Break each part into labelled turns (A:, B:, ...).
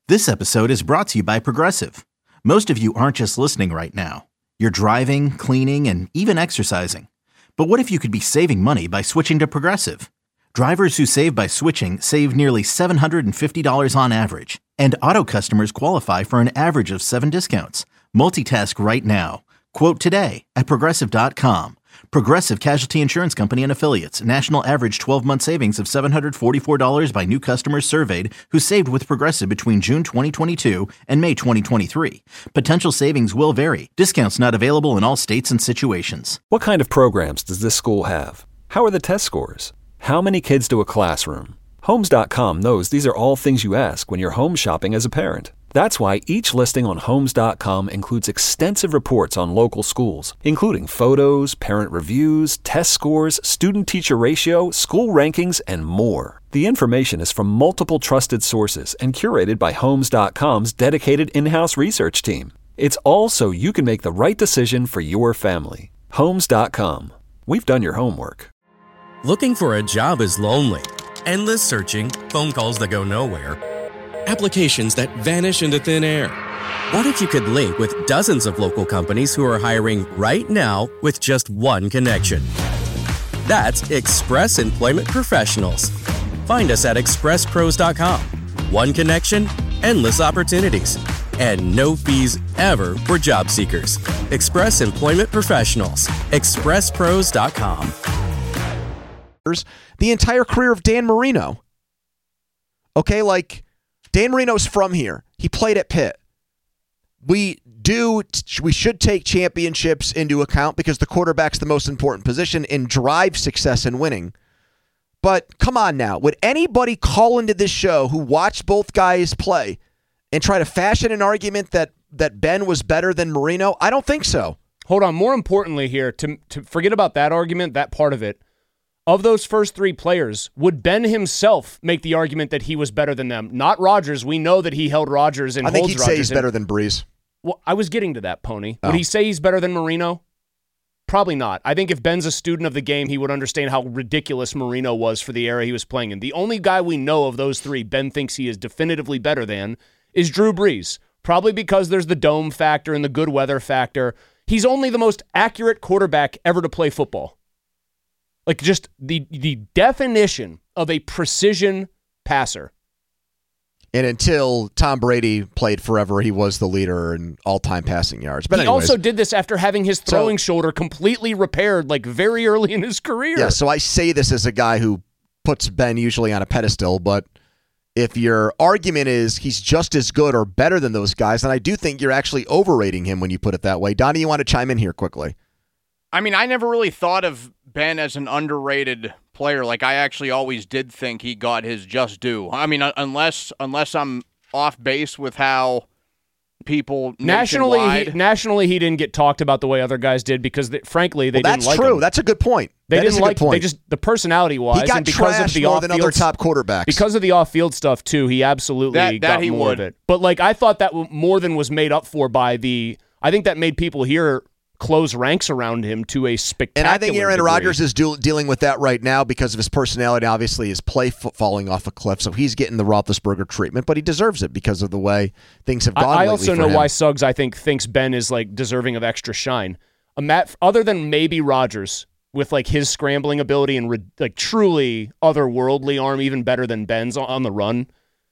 A: This episode is brought to you by Progressive. Most of you aren't just listening right now. You're driving, cleaning, and even exercising. But what if you could be saving money by switching to Progressive? Drivers who save by switching save nearly $750 on average. And auto customers qualify for an average of 7 discounts. Multitask right now. Quote today at Progressive.com. Progressive Casualty Insurance Company and Affiliates. National average 12-month savings of $744 by new customers surveyed who saved with Progressive between June 2022 and May 2023. Potential savings will vary. Discounts not available in all states and situations.
B: What kind of programs does this school have? How are the test scores? How many kids do a classroom? Homes.com knows these are all things you ask when you're home shopping as a parent. That's why each listing on Homes.com includes extensive reports on local schools, including photos, parent reviews, test scores, student-teacher ratio, school rankings, and more. The information is from multiple trusted sources and curated by Homes.com's dedicated in-house research team. It's all so you can make the right decision for your family. Homes.com. We've done your homework.
C: Looking for a job is lonely. Endless searching, phone calls that go nowhere, applications that vanish into thin air. What if you could link with dozens of local companies who are hiring right now with just one connection? That's Express Employment Professionals. Find us at expresspros.com. One connection, endless opportunities, and no fees ever for job seekers. Express Employment Professionals. expresspros.com.
D: The entire career of Dan Marino. Okay, like, Dan Marino's from here. He played at Pitt. We should take championships into account because the quarterback's the most important position and drive success in winning. But come on now. Would anybody call into this show who watched both guys play and try to fashion an argument that Ben was better than Marino? I don't think so.
E: Hold on. More importantly here, to forget about that argument, that part of it, of those first three players, would Ben himself make the argument that he was better than them? Not Rodgers. We know that he held Rodgers and holds Rodgers.
D: I think he'd say he's better than Breeze.
E: Well, I was getting to that, Pony. Would he say he's better than Marino? Probably not. I think if Ben's a student of the game, he would understand how ridiculous Marino was for the era he was playing in. The only guy we know of those three Ben thinks he is definitively better than is Drew Brees. Probably because there's the dome factor and the good weather factor. He's only the most accurate quarterback ever to play football. Like, just the definition of a precision passer.
D: And until Tom Brady played forever, he was the leader in all-time passing yards. But
E: he also did this after having his throwing shoulder completely repaired, like, very early in his career.
D: Yeah, so I say this as a guy who puts Ben usually on a pedestal, but if your argument is he's just as good or better than those guys, then I do think you're actually overrating him when you put it that way. Donnie, you want to chime in here quickly?
F: I mean, I never really thought of Ben as an underrated player. Like, I actually always did think he got his just due. I mean, unless I'm off base with how people
E: nationally he didn't get talked about the way other guys did because frankly they didn't like him.
D: That's true. That's a good point.
E: They didn't like him. They just the personality wise
D: he got
E: and because
D: trashed
E: of the
D: more than other top quarterbacks.
E: Because of the off-field stuff too, he absolutely got more of it. But like I thought that more than was made up for by I think that made people here close ranks around him to a spectacular
D: And I think Aaron
E: degree.
D: Rodgers is dealing with that right now because of his personality, obviously his play falling off a cliff, so he's getting the Roethlisberger treatment, but he deserves it because of the way things have gone
E: I
D: lately
E: also
D: for
E: know
D: him.
E: why Suggs, I think, thinks Ben is like deserving of extra shine. Other than maybe Rodgers, with like his scrambling ability and like truly otherworldly arm, even better than Ben's on the run,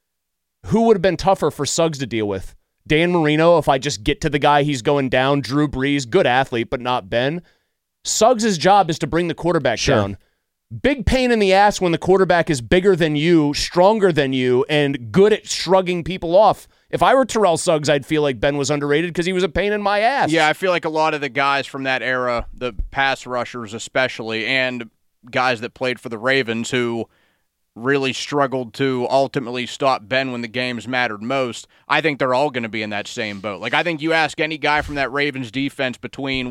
E: who would have been tougher for Suggs to deal with? Dan Marino, if I just get to the guy he's going down. Drew Brees, good athlete, but not Ben. Suggs' job is to bring the quarterback down. Big pain in the ass when the quarterback is bigger than you, stronger than you, and good at shrugging people off. If I were Terrell Suggs, I'd feel like Ben was underrated because he was a pain in my ass.
F: Yeah, I feel like a lot of the guys from that era, the pass rushers especially, and guys that played for the Ravens who really struggled to ultimately stop Ben when the games mattered most, I think they're all going to be in that same boat. Like, I think you ask any guy from that Ravens defense between,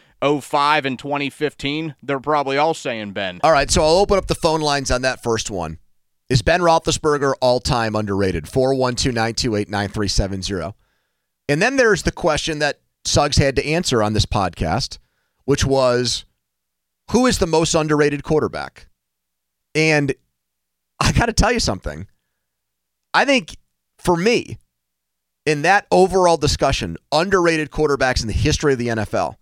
F: 2005 and 2015, they're probably all saying Ben.
D: All right, so I'll open up the phone lines on that first one. Is Ben Roethlisberger all-time underrated? 412-928-9370. And then there's the question that Suggs had to answer on this podcast, which was, who is the most underrated quarterback? And I got to tell you something. I think, for me, in that overall discussion, underrated quarterbacks in the history of the NFL,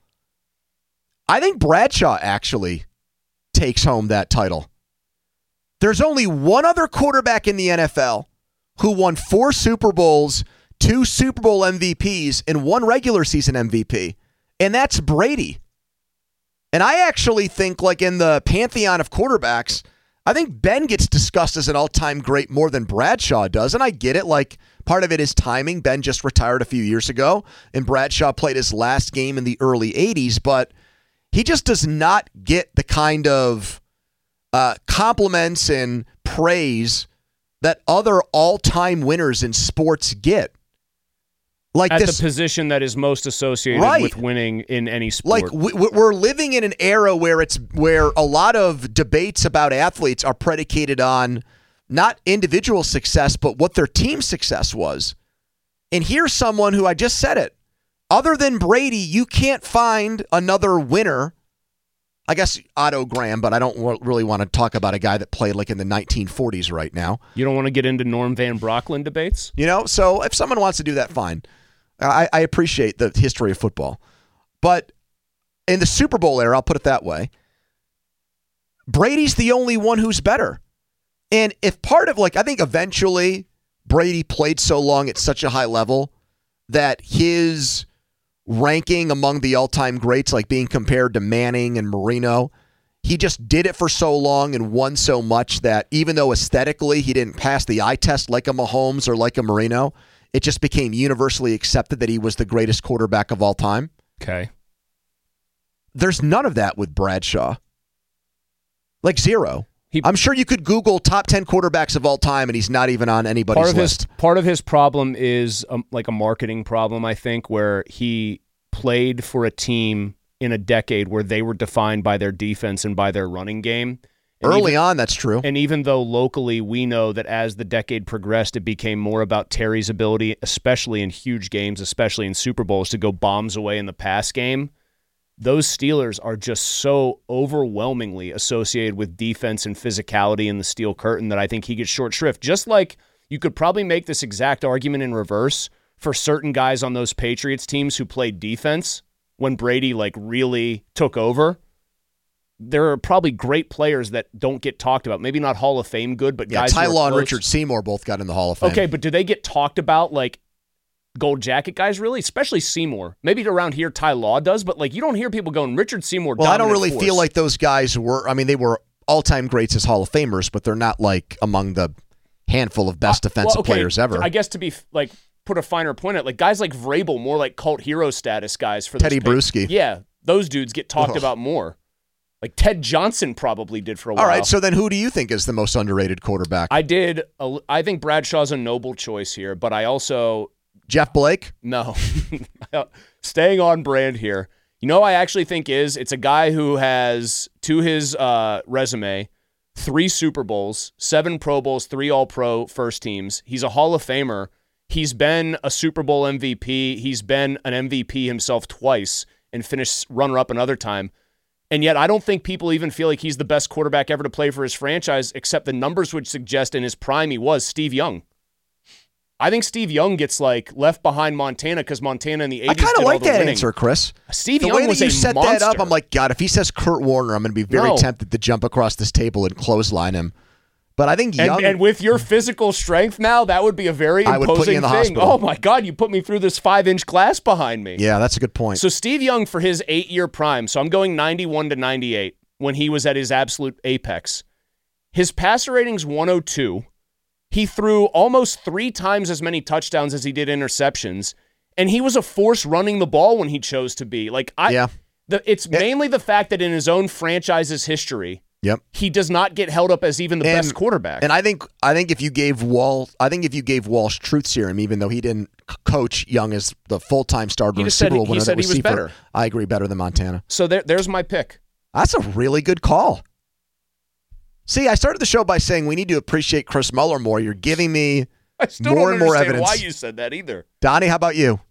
D: I think Bradshaw actually takes home that title. There's only one other quarterback in the NFL who won 4 Super Bowls, 2 Super Bowl MVPs, and 1 regular season MVP, and that's Brady. And I actually think, like, in the pantheon of quarterbacks, I think Ben gets discussed as an all-time great more than Bradshaw does, and I get it. Like, part of it is timing. Ben just retired a few years ago, and Bradshaw played his last game in the early 80s, but he just does not get the kind of compliments and praise that other all-time winners in sports get. Like
E: at the position that is most associated with winning in any sport.
D: Like we're living in an era where a lot of debates about athletes are predicated on not individual success, but what their team success was. And here's someone who, I just said it, other than Brady, you can't find another winner. I guess Otto Graham, but I don't really want to talk about a guy that played like in the 1940s right now.
E: You don't want to get into Norm Van Brocklin debates?
D: So if someone wants to do that, fine. I appreciate the history of football. But in the Super Bowl era, I'll put it that way, Brady's the only one who's better. And if part of, I think eventually Brady played so long at such a high level that his ranking among the all-time greats, like being compared to Manning and Marino, he just did it for so long and won so much that even though aesthetically he didn't pass the eye test like a Mahomes or like a Marino, it just became universally accepted that he was the greatest quarterback of all time.
E: Okay.
D: There's none of that with Bradshaw. Like zero. I'm sure you could Google top 10 quarterbacks of all time, and he's not even on anybody's list.
E: Part of his problem is like a marketing problem, I think, where he played for a team in a decade where they were defined by their defense and by their running game.
D: Early on, that's true.
E: And even though locally we know that as the decade progressed, it became more about Terry's ability, especially in huge games, especially in Super Bowls, to go bombs away in the pass game. Those Steelers are just so overwhelmingly associated with defense and physicality in the steel curtain that I think he gets short shrift. Just like you could probably make this exact argument in reverse for certain guys on those Patriots teams who played defense when Brady really took over. There are probably great players that don't get talked about. Maybe not Hall of Fame good, but guys
D: Ty
E: who are
D: Law and
E: close.
D: Richard Seymour both got in the Hall of Fame.
E: Okay, but do they get talked about like gold jacket guys, really? Especially Seymour. Maybe around here Ty Law does, but you don't hear people going, Richard Seymour.
D: Well, I don't really feel like those guys were, they were all-time greats as Hall of Famers, but they're not among the handful of best defensive players ever.
E: I guess to be put a finer point at, guys like Vrabel, more like cult hero status guys for
D: Teddy Bruschi.
E: Yeah, those dudes get talked about more. Like Ted Johnson probably did for a while.
D: All right, so then who do you think is the most underrated quarterback?
E: I think Bradshaw's a noble choice here, but I also...
D: Jeff Blake?
E: No. Staying on brand here. I actually think it's a guy who has, to his resume, 3 Super Bowls, 7 Pro Bowls, 3 All-Pro first teams. He's a Hall of Famer. He's been a Super Bowl MVP. He's been an MVP himself twice and finished runner-up another time. And yet I don't think people even feel like he's the best quarterback ever to play for his franchise, except the numbers would suggest in his prime he was Steve Young. I think Steve Young gets left behind Montana because Montana in the 80s
D: I kind of like that
E: winning.
D: Answer, Chris.
E: Steve
D: the
E: Young
D: way
E: was
D: that you
E: a
D: set
E: monster.
D: that up, I'm like, God, if he says Kurt Warner, I'm going to be very tempted to jump across this table and clothesline him. But I think Young...
E: And with your physical strength now, that would be a very imposing
D: I would put you in the
E: thing.
D: hospital.
E: Oh, my God, you put me through this 5-inch glass behind me.
D: Yeah, that's a good point.
E: So Steve Young, for his 8-year prime, so I'm going 91 to 98, when he was at his absolute apex, his passer rating's 102. He threw almost 3 times as many touchdowns as he did interceptions, and he was a force running the ball when he chose to be. It's mainly the fact that in his own franchise's history, he does not get held up as even the best quarterback.
D: And I think if you gave Walsh truth serum, even though he didn't coach Young as the full-time starter in the Super Bowl winner,
E: he was better.
D: I agree, better than Montana.
E: So there's my pick.
D: That's a really good call. See, I started the show by saying we need to appreciate Chris Muller more. You're giving me more and more evidence.
E: Why you said that either.
D: Donnie, how about you?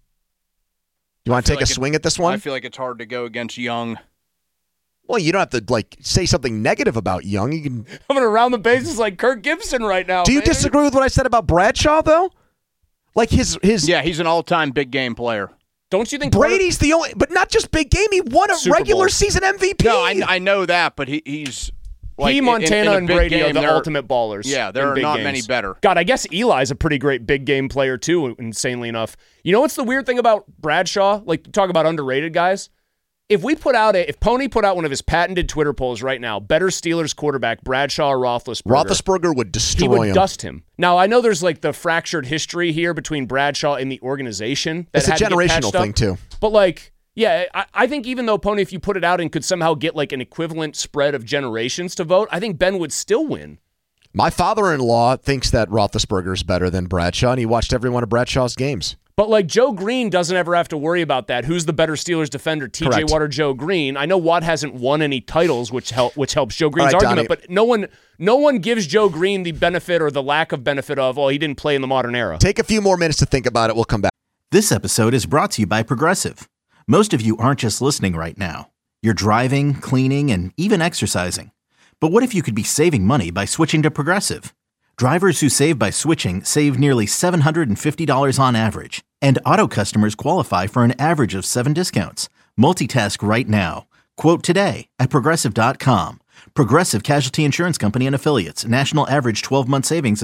D: You want to take a swing at this one?
F: I feel like it's hard to go against Young.
D: Well, you don't have to say something negative about Young. You can.
E: I'm going to round the bases like Kirk Gibson right now.
D: Do you disagree with what I said about Bradshaw, though? Like his
F: Yeah, he's an all-time big game player.
E: Don't you think
D: Brady's the only, but not just big game. He won a
E: Super
D: regular
E: Bowl.
D: season MVP.
F: No, I know that, but he's like
E: Montana,
F: in a
E: and
F: big
E: Brady
F: game,
E: are the ultimate ballers.
F: Yeah, there
E: in
F: are
E: big
F: not
E: games.
F: many better.
E: God, I guess Eli's a pretty great big game player too, insanely enough. You know what's the weird thing about Bradshaw? Like, talk about underrated guys. If Pony put out one of his patented Twitter polls right now, better Steelers quarterback, Bradshaw or
D: Roethlisberger would destroy
E: he would
D: him.
E: dust him. Now, I know there's like the fractured history here between Bradshaw and the organization.
D: It's a generational thing, too.
E: But like, yeah, I think even though, Pony, if you put it out and could somehow get like an equivalent spread of generations to vote, I think Ben would still win.
D: My father-in-law thinks that Roethlisberger is better than Bradshaw, and he watched every one of Bradshaw's games.
E: But like Joe Green doesn't ever have to worry about that. Who's the better Steelers defender, TJ
D: Correct.
E: Watt or Joe Green? I know Watt hasn't won any titles, which helps Joe Green's
D: All right,
E: argument.
D: Donnie.
E: But no one gives Joe Green the benefit or the lack of benefit of, he didn't play in the modern era.
D: Take a few more minutes to think about it. We'll come back.
A: This episode is brought to you by Progressive. Most of you aren't just listening right now. You're driving, cleaning, and even exercising. But what if you could be saving money by switching to Progressive? Drivers who save by switching save nearly $750 on average. And auto customers qualify for an average of 7 discounts. Multitask right now. Quote today at Progressive.com. Progressive Casualty Insurance Company and Affiliates. National average 12-month savings of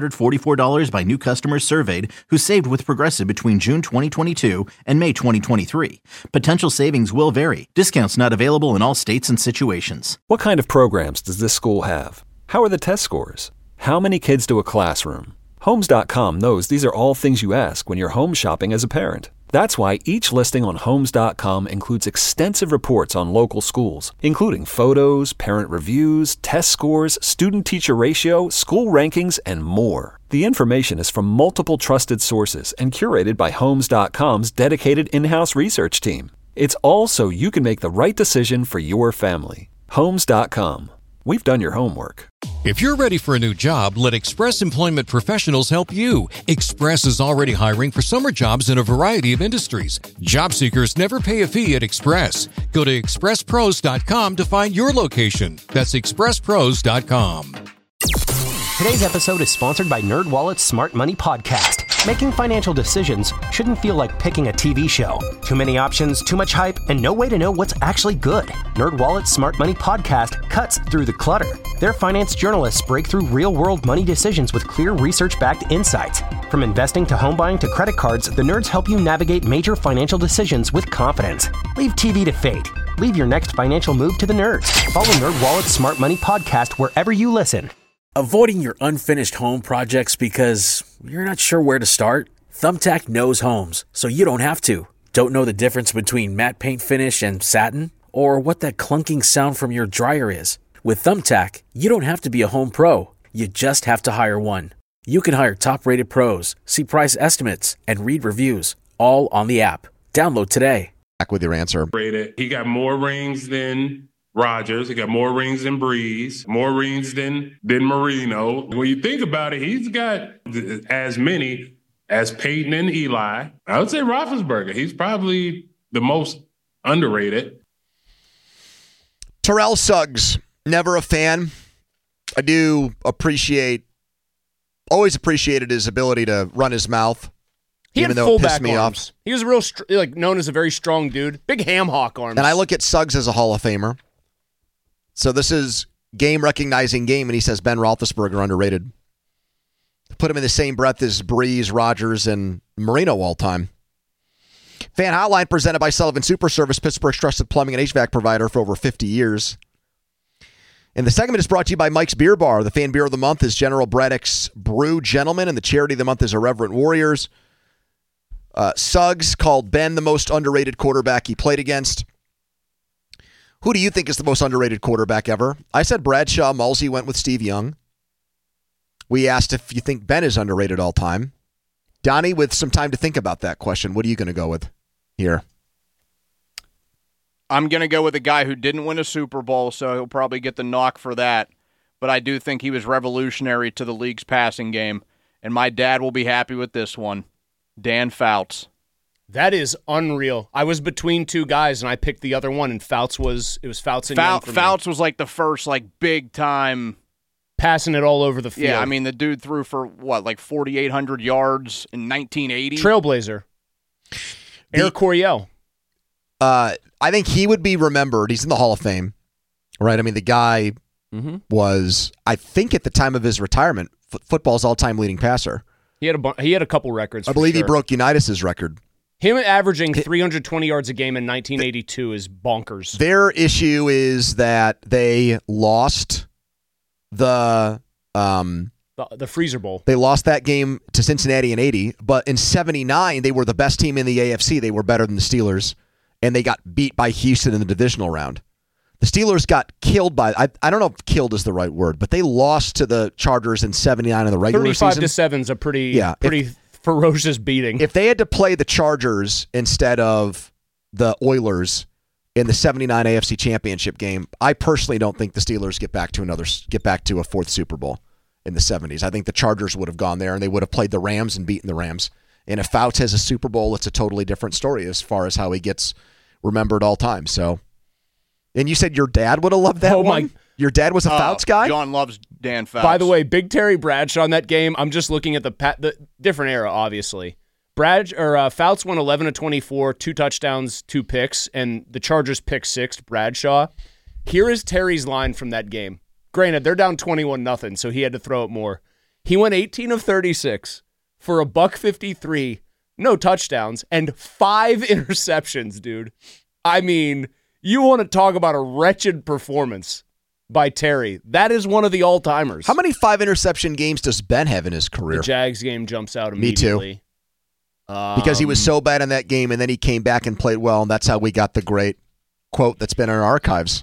A: $744 by new customers surveyed who saved with Progressive between June 2022 and May 2023. Potential savings will vary. Discounts not available in all states and situations.
B: What kind of programs does this school have? How are the test scores? How many kids do a classroom? Homes.com knows these are all things you ask when you're home shopping as a parent. That's why each listing on Homes.com includes extensive reports on local schools, including photos, parent reviews, test scores, student-teacher ratio, school rankings, and more. The information is from multiple trusted sources and curated by Homes.com's dedicated in-house research team. It's all so you can make the right decision for your family. Homes.com. We've done your homework.
G: If you're ready for a new job, let Express Employment Professionals help you. Express is already hiring for summer jobs in a variety of industries. Job seekers never pay a fee at Express. Go to expresspros.com to find your location. That's expresspros.com.
H: Today's episode is sponsored by NerdWallet's Smart Money Podcast. Making financial decisions shouldn't feel like picking a TV show. Too many options, too much hype, and no way to know what's actually good. NerdWallet's Smart Money Podcast cuts through the clutter. Their finance journalists break through real-world money decisions with clear research-backed insights. From investing to home buying to credit cards, the nerds help you navigate major financial decisions with confidence. Leave TV to fate. Leave your next financial move to the nerds. Follow NerdWallet's Smart Money Podcast wherever you listen.
I: Avoiding your unfinished home projects because you're not sure where to start? Thumbtack knows homes, so you don't have to. Don't know the difference between matte paint finish and satin? Or what that clunking sound from your dryer is? With Thumbtack, you don't have to be a home pro. You just have to hire one. You can hire top-rated pros, see price estimates, and read reviews, all on the app. Download today.
D: Back with your answer.
J: He got more rings than Rodgers. He got more rings than Breeze, more rings than Marino. When you think about it, he's got as many as Peyton and Eli. I would say Roethlisberger. He's probably the most underrated.
D: Terrell Suggs, never a fan. I do always appreciated his ability to run his mouth.
E: He
D: even
E: had
D: though it pissed
E: fullback
D: me
E: arms.
D: off.
E: He was real, known as a very strong dude. Big ham hock arms.
D: And I look at Suggs as a Hall of Famer. So this is game-recognizing game, and he says Ben Roethlisberger underrated. Put him in the same breath as Breeze, Rodgers, and Marino all time. Fan Hotline presented by Sullivan Super Service, Pittsburgh's trusted plumbing and HVAC provider for over 50 years. And the segment is brought to you by Mike's Beer Bar. The fan beer of the month is General Braddock's Brew Gentleman, and the charity of the month is Irreverent Warriors. Suggs called Ben the most underrated quarterback he played against. Who do you think is the most underrated quarterback ever? I said Bradshaw. Mulsey went with Steve Young. We asked if you think Ben is underrated all time. Donnie, with some time to think about that question, what are you going to go with here?
F: I'm going to go with a guy who didn't win a Super Bowl, so he'll probably get the knock for that. But I do think he was revolutionary to the league's passing game, and my dad will be happy with this one. Dan Fouts.
E: That is unreal. I was between two guys, and I picked the other one, and Fouts was Fouts and Young for me.
F: Fouts was like the first big time
E: passing it all over the field.
F: Yeah, I mean, the dude threw for, like 4,800 yards in 1980?
E: Trailblazer. Air Coryell.
D: I think he would be remembered. He's in the Hall of Fame, right? I mean, the guy was, I think at the time of his retirement, football's all-time leading passer.
E: He had a couple records.
D: I believe he broke Unitas' record.
E: Him averaging 320 yards a game in 1982 is bonkers.
D: Their issue is that they lost the
E: Freezer Bowl.
D: They lost that game to Cincinnati in 80, but in 79, they were the best team in the AFC. They were better than the Steelers, and they got beat by Houston in the divisional round. The Steelers got killed by, I don't know if killed is the right word, but they lost to the Chargers in 79 in the regular season.
E: 35-7 is a pretty ferocious beating.
D: If they had to play the Chargers instead of the Oilers in the 79 AFC Championship game, I personally don't think the Steelers get back to a fourth Super Bowl in the 70s. I think the Chargers would have gone there and they would have played the Rams and beaten the Rams. And if Fouts has a Super Bowl, it's a totally different story as far as how he gets remembered all time. So, and you said your dad would have loved that one? Your dad was a Fouts guy?
F: John loves Dan Fouts.
E: By the way, Big Terry Bradshaw in that game, I'm just looking at the different era, obviously. Fouts went 11-24, 2 touchdowns, 2 picks, and the Chargers picked 6, Bradshaw. Here is Terry's line from that game. Granted, they're down 21-0, so he had to throw it more. He went 18 of 36 for $153, no touchdowns, and 5 interceptions, dude. I mean, you want to talk about a wretched performance by Terry. That is one of the all-timers.
D: How many 5-interception games does Ben have in his career?
E: The Jags game jumps out immediately.
D: Me too. Because he was so bad in that game, and then he came back and played well, and that's how we got the great quote that's been in our archives.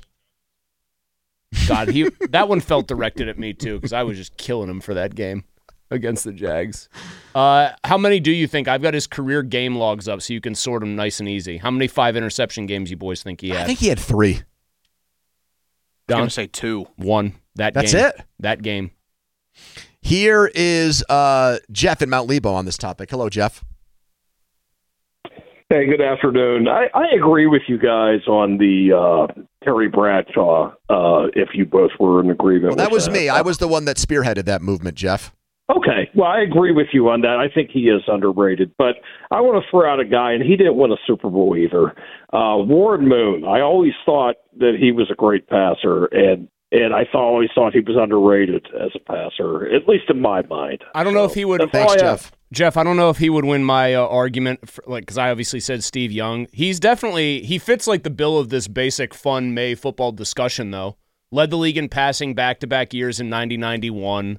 E: God, that one felt directed at me too, because I was just killing him for that game against the Jags. How many do you think? I've got his career game logs up so you can sort them nice and easy. How many 5-interception games you boys think he had?
D: I think he had 3.
F: I'm going to say 2.
E: 1.
D: That's it?
E: That game.
D: Here is Jeff in Mount Lebo on this topic. Hello, Jeff.
K: Hey, good afternoon. I agree with you guys on the Terry Bradshaw, if you both were in agreement with that.
D: That was me. I was the one that spearheaded that movement, Jeff.
K: Okay. Well, I agree with you on that. I think he is underrated. But I want to throw out a guy, and he didn't win a Super Bowl either. Warren Moon. I always thought that he was a great passer, and I always thought he was underrated as a passer, at least in my mind.
E: I don't know if he would.
D: Thanks, Jeff.
E: Jeff, I don't know if he would win my argument, because I obviously said Steve Young. He fits like the bill of this basic fun May football discussion, though. Led the league in passing back-to-back years in 90-91.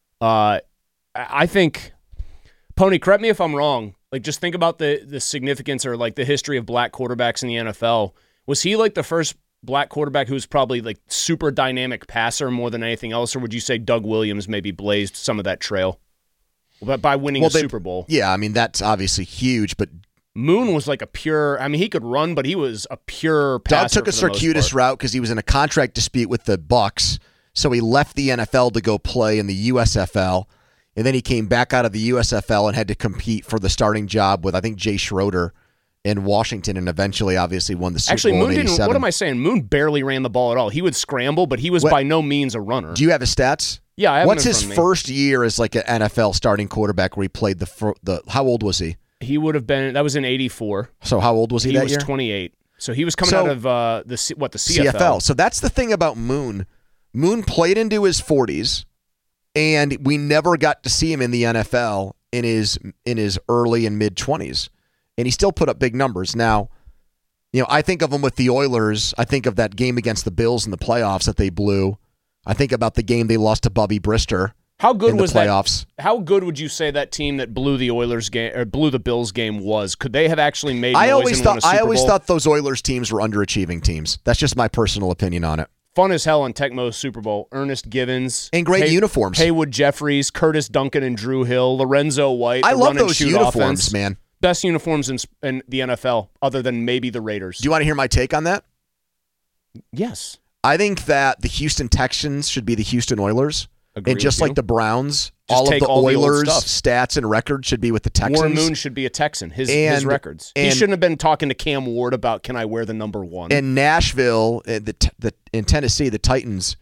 E: I think, Pony, correct me if I'm wrong, like just think about the significance or like the history of black quarterbacks in the NFL. Was he like the first black quarterback who was probably like super dynamic passer more than anything else, or would you say Doug Williams maybe blazed some of that trail? But by winning a Super Bowl.
D: Yeah, I mean, that's obviously huge, but
E: Moon was like he could run, but he was a pure passer.
D: Doug took a circuitous route because he was in a contract dispute with the Bucs, so he left the NFL to go play in the USFL, and then he came back out of the USFL and had to compete for the starting job with, I think, Jay Schroeder in Washington, and eventually, obviously, won the Super Bowl in 87.
E: What am I saying? Moon barely ran the ball at all. He would scramble, but he was by no means a runner.
D: Do you have his stats?
E: Yeah, I have
D: What's his first year as like an NFL starting quarterback where he played the how old was he?
E: He would have been, that was in 84.
D: So how old was he that year?
E: He was 28. So he was coming out of the CFL.
D: So that's the thing about Moon. Moon played into his 40s, and we never got to see him in the NFL in his early and mid 20s, and he still put up big numbers. Now, I think of him with the Oilers. I think of that game against the Bills in the playoffs that they blew. I think about the game they lost to Bubby Brister.
E: How good was
D: playoffs.
E: How good would you say that team that blew the Oilers game or blew the Bills game was? Could they have actually made? I always
D: thought those Oilers teams were underachieving teams. That's just my personal opinion on it.
E: Fun as hell on Tecmo's Super Bowl. Ernest Givens
D: and great uniforms.
E: Haywood Jeffries, Curtis Duncan, and Drew Hill. Lorenzo White.
D: I love those uniforms,
E: offense.
D: Man.
E: Best uniforms in the NFL, other than maybe the Raiders.
D: Do you want to hear my take on that?
E: Yes.
D: I think that the Houston Texans should be the Houston Oilers. And just like the Browns, all of the Oilers' stats and records should be with the Texans.
E: Warren Moon should be a Texan, his records. He shouldn't have been talking to Cam Ward about, can I wear the number 1?
D: In Nashville, in Tennessee, the Titans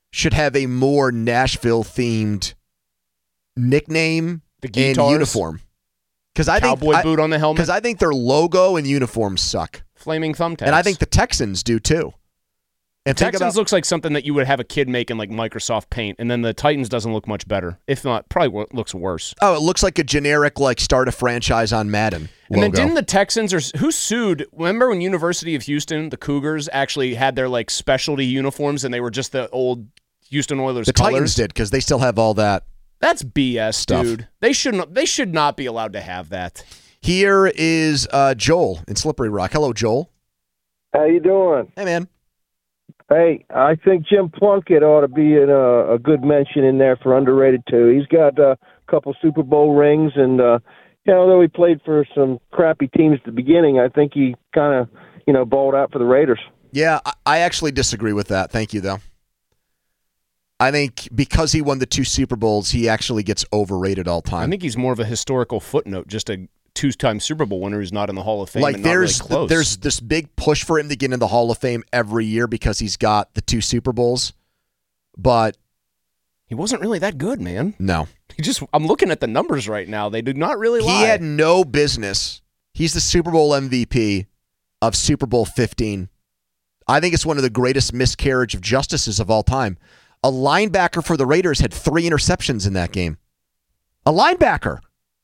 D: should have a more Nashville-themed nickname and uniform.
E: Cowboy boot on the helmet.
D: Because I think their logo and uniforms suck.
E: Flaming thumbtacks.
D: And I think the Texans do too. And
E: Texans looks like something that you would have a kid make in like Microsoft Paint, and then the Titans doesn't look much better. If not, probably looks worse.
D: Oh, it looks like a generic like start a franchise on Madden
E: And
D: logo.
E: then didn't the Texans who sued? Remember when University of Houston, the Cougars actually had their like specialty uniforms, and they were just the old Houston Oilers
D: the
E: colors?
D: Titans did because they still have all that.
E: That's BS,
D: stuff.
E: dude. They should not be allowed to have that.
D: Here is Joel in Slippery Rock. Hello, Joel.
L: How you doing?
D: Hey, man.
L: Hey, I think Jim Plunkett ought to be in a good mention in there for underrated, too. He's got a couple Super Bowl rings, and although he played for some crappy teams at the beginning, I think he kind of, balled out for the Raiders.
D: Yeah, I actually disagree with that. Thank you, though. I think because he won the 2 Super Bowls, he actually gets overrated all time.
E: I think he's more of a historical footnote, just a 2-time Super Bowl winner who's not in the Hall of Fame.
D: Like
E: and not really close.
D: There's this big push for him to get in the Hall of Fame every year because he's got the 2 Super Bowls, but
E: he wasn't really that good, man.
D: No,
E: I'm looking at the numbers right now. They did not really lie.
D: He had no business. He's the Super Bowl MVP of Super Bowl 15. I think it's one of the greatest miscarriage of justices of all time. A linebacker for the Raiders had 3 interceptions in that game. A linebacker.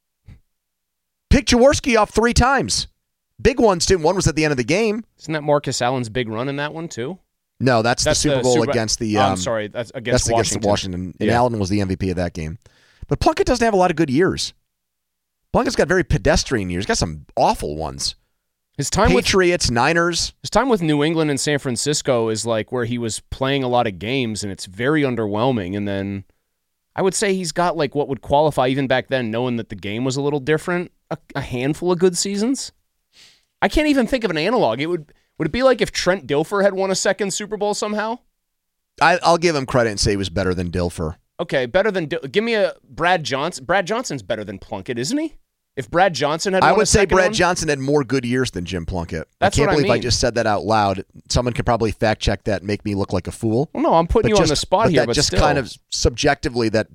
D: Picked Jaworski off 3 times. Big ones, too. One was at the end of the game.
E: Isn't that Marcus Allen's big run in that one, too?
D: No, that's the Super Bowl against the...
E: I'm sorry, that's against
D: Washington. And Allen was the MVP of that game. But Plunkett doesn't have a lot of good years. Plunkett's got very pedestrian years. He's got some awful ones.
E: His time
D: Patriots, Niners.
E: His time with New England and San Francisco is like where he was playing a lot of games, and it's very underwhelming. And then I would say he's got like what would qualify even back then, knowing that the game was a little different, a handful of good seasons. I can't even think of an analog. Would it be like if Trent Dilfer had won a second Super Bowl somehow?
D: I'll give him credit and say he was better than Dilfer.
E: Okay, better than give me a Brad Johnson. Brad Johnson's better than Plunkett, isn't he? If Brad Johnson had won
D: I would
E: a
D: say
E: second
D: Brad
E: one?
D: Johnson had more good years than Jim Plunkett.
E: That's
D: I can't
E: what I
D: believe I
E: mean.
D: just said that out loud. Someone could probably fact check that and make me look like a fool.
E: Well, no, I'm putting you on the spot here, but
D: just
E: still.
D: kind of subjectively that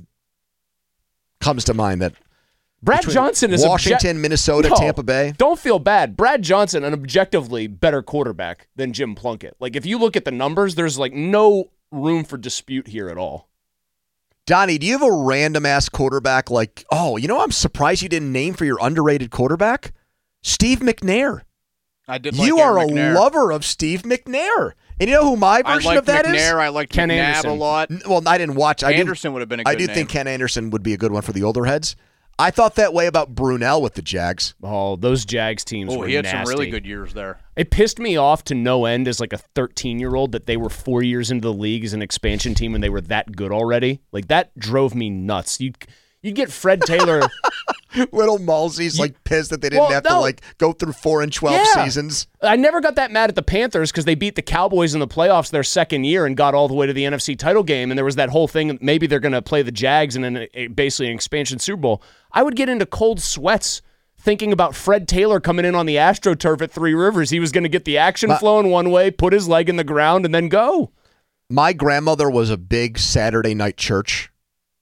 D: comes to mind that
E: Brad Johnson is
D: Washington, Minnesota, Tampa Bay.
E: Don't feel bad. Brad Johnson, an objectively better quarterback than Jim Plunkett. Like if you look at the numbers, there's like no room for dispute here at all.
D: Donnie, do you have a random ass quarterback like, I'm surprised you didn't name for your underrated quarterback? Steve McNair.
F: I did.
D: You
F: like
D: are
F: Aaron
D: a
F: McNair.
D: lover of Steve McNair. And you know who my version of that is?
F: I liked
E: Ken
F: McNabb
E: Anderson.
F: a lot.
D: Well, I didn't watch.
F: Anderson would have been a good
D: I do
F: name.
D: think Ken Anderson would be a good one for the older heads. I thought that way about Brunell with the Jags.
E: Oh, those Jags teams were
F: he had
E: nasty.
F: some really good years there.
E: It pissed me off to no end as like a 13-year-old that they were 4 years into the league as an expansion team and they were that good already. Like that drove me nuts. You'd get Fred Taylor.
D: Little Malsey's like pissed that they didn't have to like go through 4 and 12 seasons.
E: I never got that mad at the Panthers because they beat the Cowboys in the playoffs their second year and got all the way to the NFC title game. And there was that whole thing, maybe they're going to play the Jags in basically an expansion Super Bowl. I would get into cold sweats thinking about Fred Taylor coming in on the AstroTurf at Three Rivers. He was going to get the action flowing one way, put his leg in the ground, and then go.
D: My grandmother was a big Saturday night church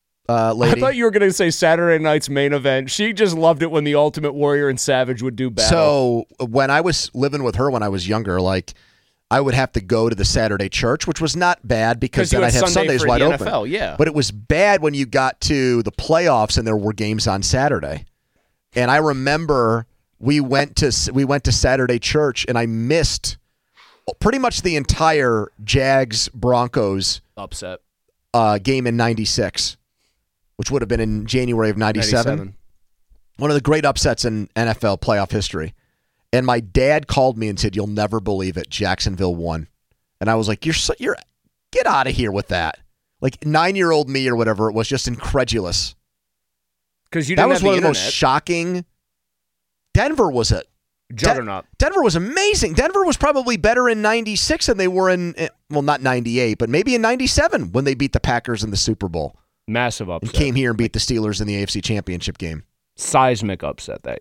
D: lady.
E: I thought you were going to say Saturday night's main event. She just loved it when the Ultimate Warrior and Savage would do battle.
D: So when I was living with her when I was younger, like I would have to go to the Saturday church, which was not bad because then I'd have Sundays wide open.
E: NFL, yeah.
D: But it was bad when you got to the playoffs and there were games on Saturday. And I remember we went to Saturday church and I missed pretty much the entire Jags-Broncos
E: upset
D: game in 96. Which would have been in January of 97. One of the great upsets in NFL playoff history. And my dad called me and said, "You'll never believe it, Jacksonville won." And I was like, "You're get out of here with that." Like 9-year-old me or whatever, it was just incredulous.
E: Because
D: that was one of the most shocking. Denver was a
E: juggernaut.
D: Denver was amazing. Denver was probably better in 96 than they were in, well, not 98, but maybe in 97 when they beat the Packers in the Super Bowl.
E: Massive upset.
D: And came here and beat the Steelers in the AFC Championship game.
E: Seismic upset that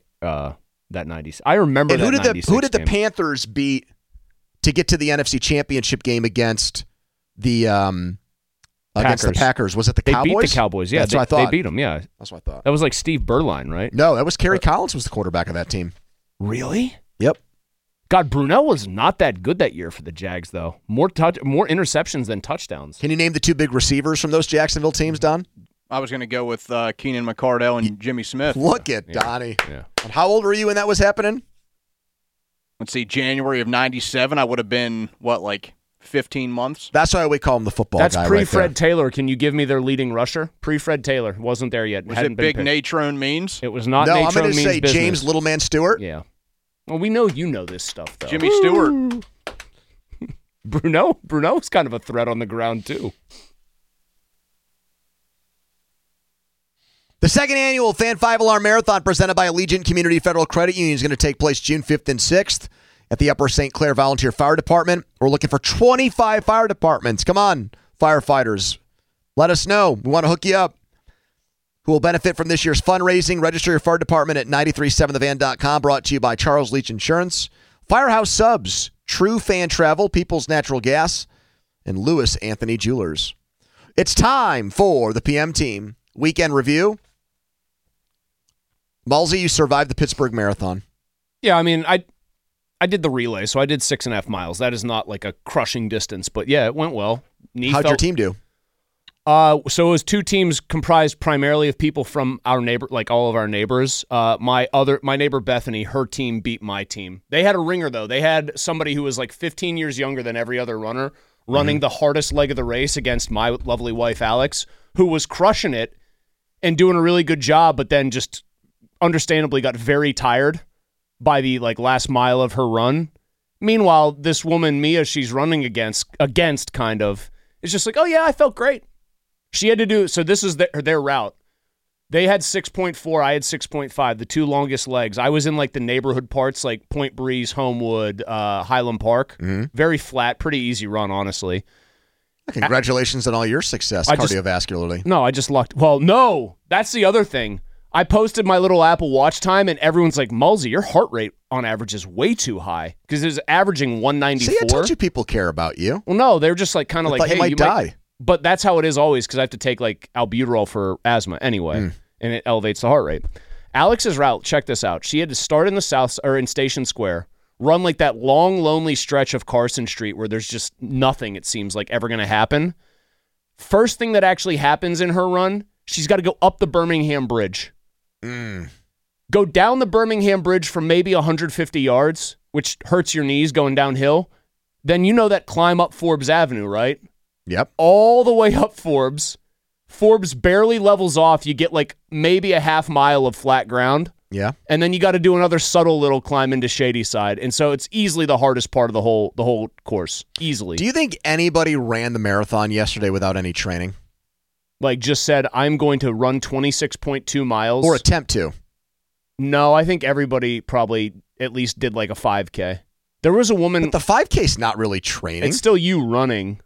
E: 90s. I remember
D: and
E: that
D: who did the Panthers beat to get to the NFC Championship game against the against the Packers. Was it the Cowboys?
E: They beat the Cowboys. Yeah,
D: That's what I thought.
E: They beat them. Yeah,
D: that's what I thought.
E: That was like Steve Berline, right?
D: No, that was Kerry Collins was the quarterback of that team.
E: Really?
D: Yep.
E: God, Brunell was not that good that year for the Jags, though. More interceptions than touchdowns.
D: Can you name the two big receivers from those Jacksonville teams, Don?
F: I was going to go with Keenan McCardell and Jimmy Smith.
D: Look at Donnie.
E: Yeah.
D: And how old were you when that was happening?
F: Let's see, January of 97. I would have been, 15 months?
D: That's why we call him the football guy.
E: That's pre-Fred Taylor. Can you give me their leading rusher? Pre-Fred Taylor. Wasn't there yet.
F: Was it Big Natrone Means?
E: It was not
D: No,
E: Natrone
D: I'm going to say
E: business.
D: James Littleman Stewart.
E: Yeah. Well, we know you know this stuff, though.
F: Jimmy Stewart.
E: Bruno was kind of a threat on the ground, too.
D: The second annual Fan 5 Alarm Marathon presented by Allegiant Community Federal Credit Union is going to take place June 5th and 6th at the Upper St. Clair Volunteer Fire Department. We're looking for 25 fire departments. Come on, firefighters. Let us know. We want to hook you up. Who will benefit from this year's fundraising? Register your fire department at 937thevan.com. Brought to you by Charles Leach Insurance, Firehouse Subs, True Fan Travel, People's Natural Gas, and Lewis Anthony Jewelers. It's time for the PM Team Weekend Review. Malsey, you survived the Pittsburgh Marathon.
E: Yeah, I mean, I did the relay, so I did 6.5 miles. That is not like a crushing distance, but yeah, it went well.
D: How'd your team do?
E: So it was two teams comprised primarily of people from our neighbor, like all of our neighbors. My neighbor Bethany, her team beat my team. They had a ringer though. They had somebody who was like 15 years younger than every other runner running the hardest leg of the race against my lovely wife Alex, who was crushing it and doing a really good job, but then just understandably got very tired by the last mile of her run. Meanwhile, this woman Mia she's running against kind of is just like, oh yeah, I felt great. She had to do, so this is their route. They had 6.4, I had 6.5, the two longest legs. I was in the neighborhood parts like Point Breeze, Homewood, Highland Park. Very flat, pretty easy run, honestly.
D: Congratulations on all your success cardiovascularly.
E: No, I just lucked. Well, no, that's the other thing. I posted my little Apple Watch time, and everyone's like, Mulsey, your heart rate on average is way too high because it was averaging 194.
D: See, I told you people care about you.
E: Well, no, they're just kind of
D: hey, you might die.
E: But that's how it is always because I have to take albuterol for asthma anyway, and it elevates the heart rate. Alex's route, check this out. She had to start in the south or in Station Square, run that long, lonely stretch of Carson Street where there's just nothing, it seems like, ever going to happen. First thing that actually happens in her run, she's got to go up the Birmingham Bridge. Go down the Birmingham Bridge for maybe 150 yards, which hurts your knees going downhill. Then you know that climb up Forbes Avenue, right?
D: Yep.
E: All the way up Forbes. Forbes barely levels off. You get maybe a half mile of flat ground.
D: Yeah.
E: And then you got to do another subtle little climb into Shady Side. And so it's easily the hardest part of the whole course. Easily.
D: Do you think anybody ran the marathon yesterday without any training?
E: Just said, I'm going to run 26.2 miles.
D: Or attempt to.
E: No, I think everybody probably at least did a 5K. There was a woman.
D: But the 5K's not really training.
E: It's still you running.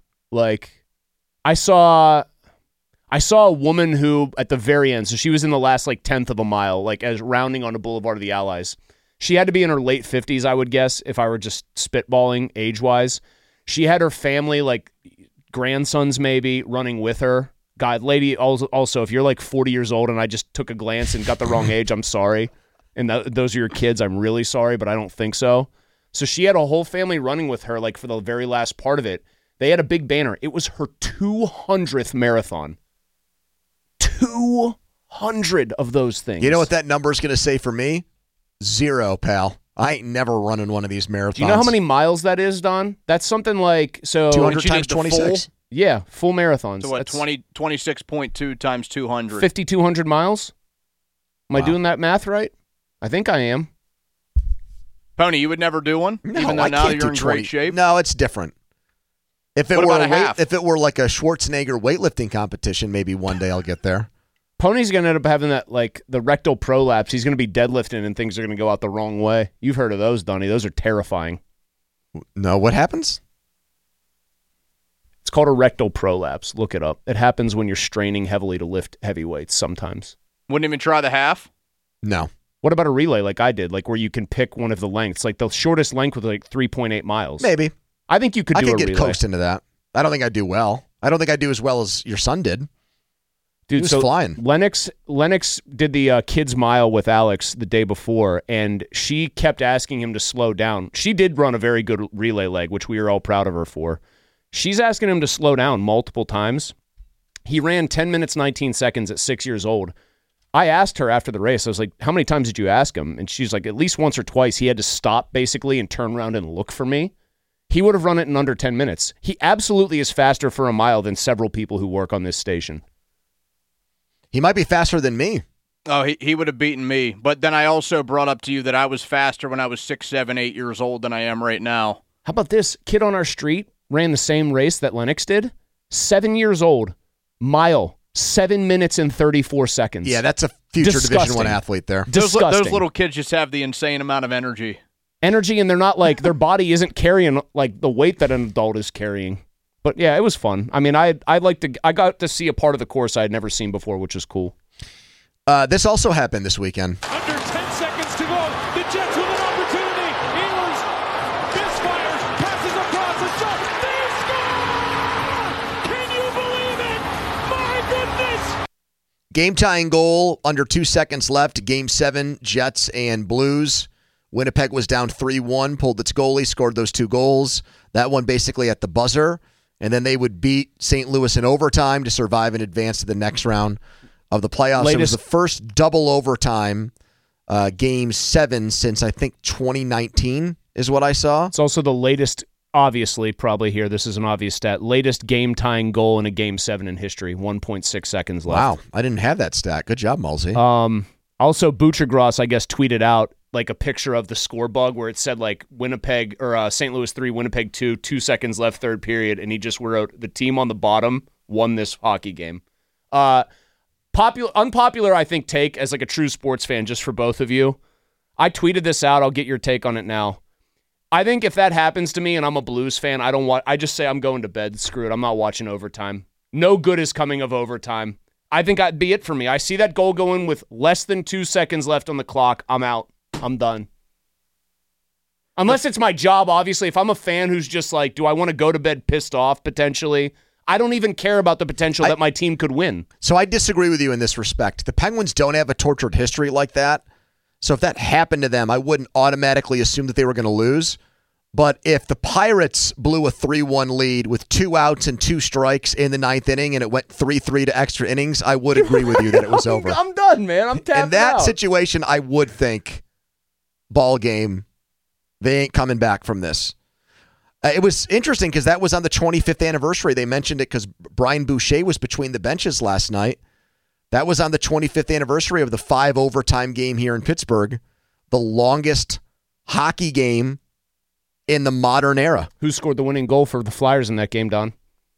E: I saw a woman who at the very end, so she was in the last 10th of a mile, as rounding on the Boulevard of the Allies. She had to be in her late 50s, I would guess, if I were just spitballing age-wise. She had her family, grandsons maybe, running with her. God, lady, also, if you're 40 years old and I just took a glance and got the wrong age, I'm sorry. And those are your kids, I'm really sorry, but I don't think so. So she had a whole family running with her, for the very last part of it. They had a big banner. It was her 200th marathon. 200 of those things.
D: You know what that number is going to say for me? 0, pal. I ain't never running one of these marathons.
E: Do you know how many miles that is, Don? That's something
D: 200 times 26?
E: Yeah, full marathons.
F: So what, 26.2 times 200.
E: 5,200 miles? Am I doing that math right? I think I am.
F: Pony, you would never do one?
D: No,
F: even though
D: I
F: now
D: can't
F: you're
D: do
F: in great shape?
D: No, it's different. If it were a Schwarzenegger weightlifting competition, maybe one day I'll get there.
E: Pony's going to end up having that, the rectal prolapse. He's going to be deadlifting and things are going to go out the wrong way. You've heard of those, Donnie. Those are terrifying.
D: No, what happens?
E: It's called a rectal prolapse. Look it up. It happens when you're straining heavily to lift heavy weights sometimes.
F: Wouldn't even try the half?
D: No.
E: What about a relay like I did, where you can pick one of the lengths? The shortest length was 3.8 miles.
D: Maybe.
E: I think you could do a relay.
D: I could get coaxed into that. I don't think I'd do well. I don't think I do as well as your son did.
E: Dude,
D: he was
E: so
D: flying.
E: Lennox did the kids mile with Alex the day before, and she kept asking him to slow down. She did run a very good relay leg, which we are all proud of her for. She's asking him to slow down multiple times. He ran 10 minutes, 19 seconds at 6 years old. I asked her after the race, I was like, how many times did you ask him? And she's like, at least once or twice. He had to stop basically and turn around and look for me. He would have run it in under 10 minutes. He absolutely is faster for a mile than several people who work on this station.
D: He might be faster than me.
F: Oh, he would have beaten me. But then I also brought up to you that I was faster when I was 6, 7, 8 years old than I am right now.
E: How about this? Kid on our street ran the same race that Lennox did. 7 years old, mile, 7 minutes and 34 seconds.
D: Yeah, that's a future
E: Disgusting.
D: Division I athlete there.
E: Disgusting.
F: Those little kids just have the insane amount of energy.
E: And they're not like, their body isn't carrying like the weight that an adult is carrying. But yeah, it was fun. I mean, I got to see a part of the course I had never seen before, which is cool.
D: This also happened this weekend.
M: Under 10 seconds to go. The Jets with an opportunity. Ehlers misfires, passes across the shot. They score! Can you believe it? My goodness!
D: Game-tying goal, under 2 seconds left. Game 7, Jets and Blues. Winnipeg was down 3-1, pulled its goalie, scored those 2 goals. That one basically at the buzzer. And then they would beat St. Louis in overtime to survive and advance to the next round of the playoffs. It was the first double overtime Game 7 since, I think, 2019 is what I saw.
E: It's also the latest, obviously, probably here, this is an obvious stat, latest game-tying goal in a Game 7 in history, 1.6 seconds left.
D: Wow, I didn't have that stat. Good job, Malsey.
E: Also, Butchergross, I guess, tweeted out like a picture of the score bug where it said like Winnipeg or St. Louis 3, Winnipeg 2, 2 seconds left, third period, and he just wrote the team on the bottom won this hockey game. Unpopular, I think, take as like a true sports fan, just for both of you. I tweeted this out. I'll get your take on it now. I think if that happens to me and I'm a Blues fan, I just say I'm going to bed. Screw it. I'm not watching overtime. No good is coming of overtime. I think that'd be it for me. I see that goal going with less than 2 seconds left on the clock. I'm out. I'm done. Unless it's my job, obviously. If I'm a fan who's just like, do I want to go to bed pissed off potentially? I don't even care about the potential that my team could win.
D: So I disagree with you in this respect. The Penguins don't have a tortured history like that. So if that happened to them, I wouldn't automatically assume that they were going to lose. But if the Pirates blew a 3-1 lead with 2 outs and 2 strikes in the 9th inning and it went 3-3 to extra innings, I would agree with you that it was over.
E: I'm done, man. I'm tapped out.
D: In that situation, I would think, ball game, they ain't coming back from this. It was interesting because that was on the 25th anniversary. They mentioned it because Brian Boucher was between the benches last night. That was on the 25th anniversary of the 5 overtime game here in Pittsburgh, the longest hockey game in the modern era.
E: Who scored the winning goal for the Flyers in that game, Don?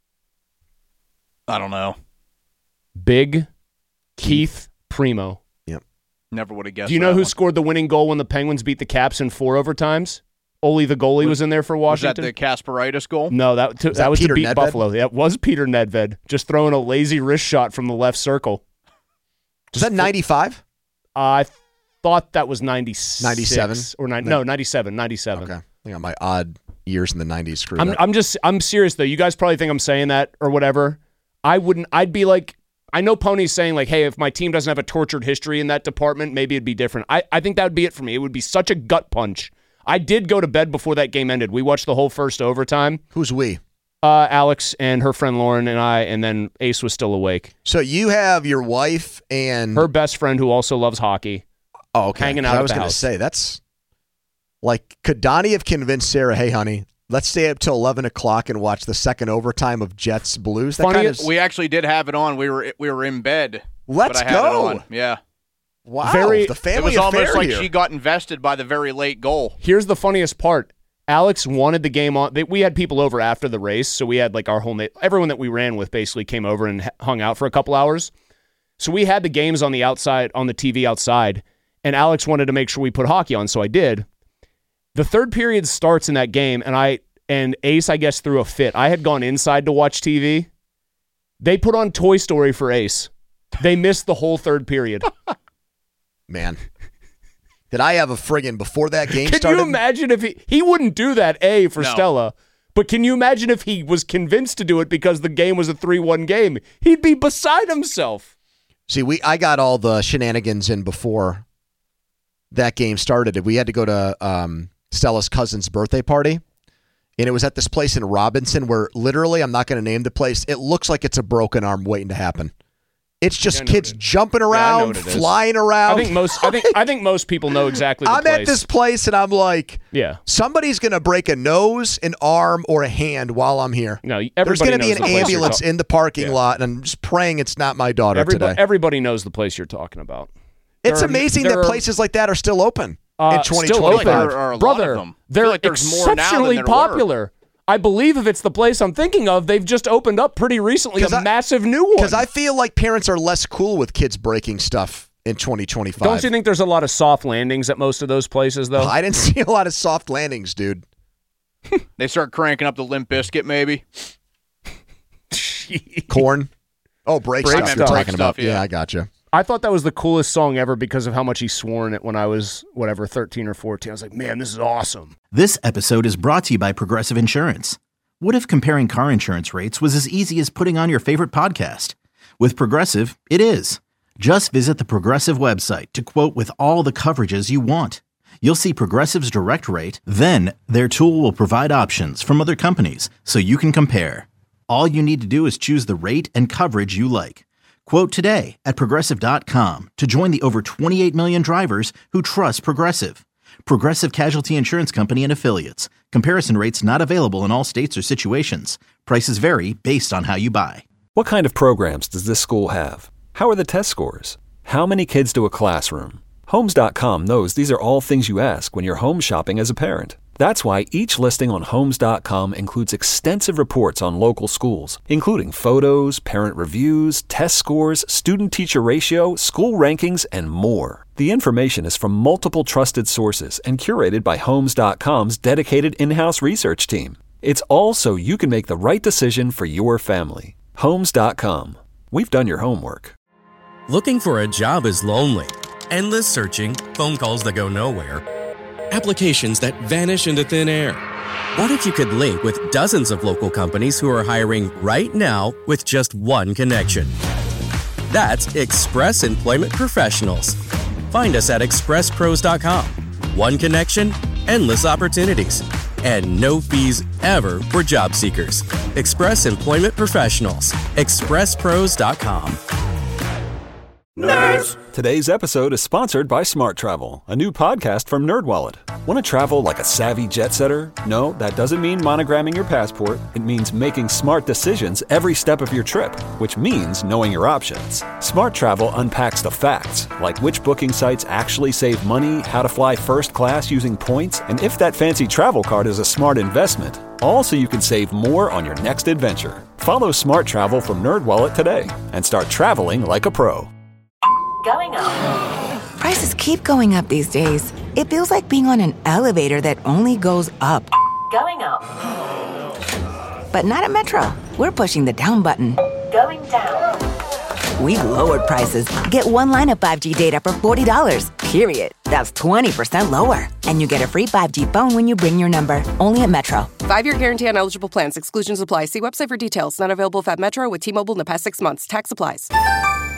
F: I don't know.
E: Big Keith Primo.
D: Yep.
F: Never would have guessed.
E: Do you know who scored the winning goal when the Penguins beat the Caps in 4 overtimes? Ole the goalie was in there for Washington.
F: Was that the Kasperitis goal?
E: No, that was to
D: Peter
E: beat
D: Nedved?
E: Buffalo. Yeah, it was Peter Nedved, just throwing a lazy wrist shot from the left circle.
D: Was that 95?
E: I thought that was 96.
D: 97?
E: Or 97. 97.
D: Okay. I got my odd years in the 90s screwed up.
E: I'm serious, though. You guys probably think I'm saying that or whatever. I'd be like, I know Pony's saying like, hey, if my team doesn't have a tortured history in that department, maybe it'd be different. I think that would be it for me. It would be such a gut punch. I did go to bed before that game ended. We watched the whole first overtime.
D: Who's we?
E: Alex and her friend Lauren and I, and then Ace was still awake.
D: So you have your wife and
E: her best friend who also loves hockey.
D: Oh, okay.
E: Hanging out at the house.
D: I was going to say, that's like, could Donnie have convinced Sarah, hey, honey, let's stay up till 11 o'clock and watch the second overtime of Jets Blues?
F: We actually did have it on. We were in bed.
D: Let's
F: but I had
D: go.
F: It on. Yeah.
D: Wow. The family
F: It was almost like
D: here.
F: she got invested by the very late goal.
E: Here's the funniest part. Alex wanted the game on. We had people over after the race, so we had like our whole everyone that we ran with basically came over and hung out for a couple hours. So we had the games on the outside, on the TV outside, and Alex wanted to make sure we put hockey on, so I did. The third period starts in that game, and Ace, I guess, threw a fit. I had gone inside to watch TV. They put on Toy Story for Ace. They missed the whole third period.
D: Man. Did I have a friggin' before that game started?
E: Can you imagine if he wouldn't do that, A, for
F: No.
E: Stella, But can you imagine if he was convinced to do it because the game was a 3-1 game? He'd be beside himself.
D: See, I got all the shenanigans in before that game started. We had to go to Stella's cousin's birthday party, and it was at this place in Robinson where literally, I'm not going to name the place, it looks like it's a broken arm waiting to happen. It's just kids jumping around, flying around.
E: I think most people know exactly the
D: I'm
E: place.
D: at this place and I'm like, somebody's going to break a nose, an arm, or a hand while I'm here.
E: No,
D: there's going to be an ambulance in the parking lot, and I'm just praying it's not my daughter today.
E: Everybody knows the place you're talking about.
D: It's amazing that places like that are still open in 2025.
F: There are a lot of them.
E: They're
F: like there's more now than
E: exceptionally
F: there
E: popular.
F: were.
E: I believe if it's the place I'm thinking of, they've just opened up pretty recently massive new one.
D: Because I feel like parents are less cool with kids breaking stuff in 2025.
E: Don't you think there's a lot of soft landings at most of those places, though?
D: I didn't see a lot of soft landings, dude.
F: They start cranking up the Limp Bizkit, maybe.
D: Corn. Oh, break stuff you're talking about.
F: Yeah,
D: I got you.
E: I thought that was the coolest song ever because of how much he swore in it when I was, 13 or 14. I was like, man, this is awesome.
A: This episode is brought to you by Progressive Insurance. What if comparing car insurance rates was as easy as putting on your favorite podcast? With Progressive, it is. Just visit the Progressive website to quote with all the coverages you want. You'll see Progressive's direct rate, then their tool will provide options from other companies so you can compare. All you need to do is choose the rate and coverage you like. Quote today at Progressive.com to join the over 28 million drivers who trust Progressive. Progressive Casualty Insurance Company and Affiliates. Comparison rates not available in all states or situations. Prices vary based on how you buy.
B: What kind of programs does this school have? How are the test scores? How many kids do a classroom? Homes.com knows these are all things you ask when you're home shopping as a parent. That's why each listing on Homes.com includes extensive reports on local schools, including photos, parent reviews, test scores, student-teacher ratio, school rankings, and more. The information is from multiple trusted sources and curated by Homes.com's dedicated in-house research team. It's all so you can make the right decision for your family. Homes.com. We've done your homework.
C: Looking for a job is lonely. Endless searching, phone calls that go nowhere, applications that vanish into thin air. What if you could link with dozens of local companies who are hiring right now with just one connection? That's Express Employment Professionals. Find us at expresspros.com. One connection, endless opportunities, and no fees ever for job seekers. Express Employment Professionals. expresspros.com.
B: Nerds! Today's episode is sponsored by Smart Travel, a new podcast from NerdWallet. Want to travel like a savvy jet setter? No, that doesn't mean monogramming your passport. It means making smart decisions every step of your trip, which means knowing your options. Smart Travel unpacks the facts, like which booking sites actually save money, how to fly first class using points, and if that fancy travel card is a smart investment. All so you can save more on your next adventure. Follow Smart Travel from NerdWallet today and start traveling like a pro.
N: Going up. Prices keep going up these days. It feels like being on an elevator that only goes up.
O: Going up.
N: But not at Metro. We're pushing the down button.
O: Going down.
N: We've lowered prices. Get one line of 5G data for $40, period. That's 20% lower. And you get a free 5G phone when you bring your number. Only at Metro.
P: 5-year guarantee on eligible plans. Exclusions apply. See website for details. Not available at Metro with T-Mobile in the past 6 months. Tax applies.